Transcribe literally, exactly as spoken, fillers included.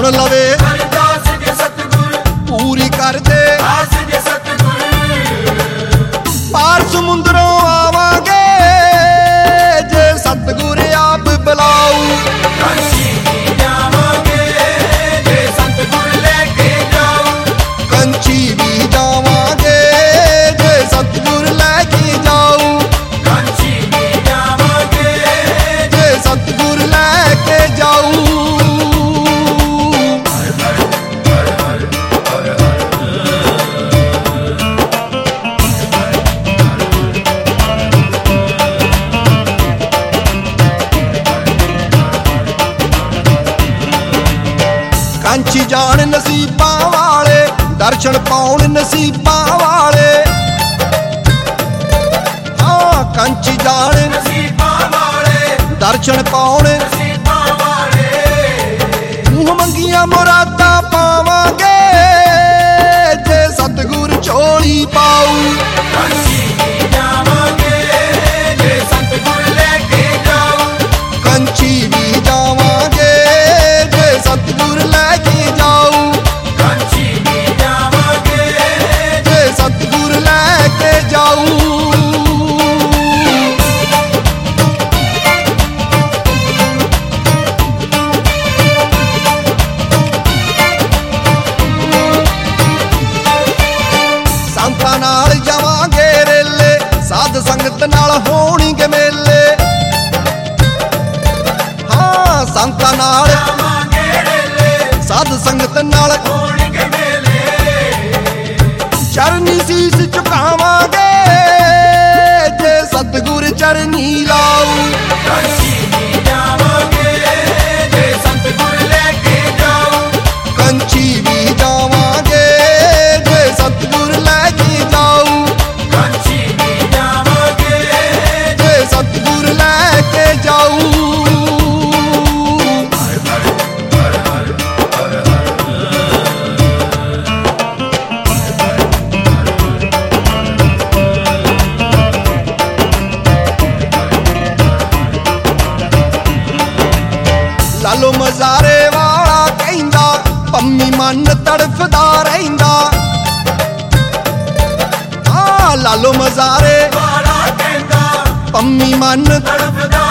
सुन लवे अरदास जे सतगुर पूरी कर दे आस जे सतगुर। पार समुंदरों आवांगे जे सतगुर आप बुलाऊ। काशी भी जावांगे जे सतगुर लेके जाऊ। कंची भी जावांगे जे सतगुर लेके जाऊ। काशी भी जावांगे जे सतगुर लेके जाऊ। कंची जान नसीबा वाले दर्शन पाउन नसीबा वाले। हाँ कंची जान नसीबा वाले दर्शन पाउन नसीबा वाले। मुँह मंगिया मुरादा पावांगे जे सतगुर झोली पाऊ। काशी भी जावांगे जे सतगुर लेके जाऊ। कंची भी जावांगे जे सतगुर लेके जाऊ। काशी भी जावांगे जे सतगुर लेके जाऊ। संतां नाल जावांगे रेले साध संगत नाल होणगे मेले। हाँ संतां नाल जावांगे रेले साध संगत नाल होणगे मेले। चरनी सीस झुकावांगे जे सतगुर चरनी लाऊ। काशी भी जावांगे जे सतगुर लेके जाऊ। कंची भी जावांगे जे सतगुर लेके जाऊ। काशी भी जावांगे जे सतगुर लेके जाऊ। लालो मजारे वाला कहंदा पम्मी मन तड़फदा रहिंदा। हाँ लालो मजारे वाला कहंदा पम्मी मन तड़फदा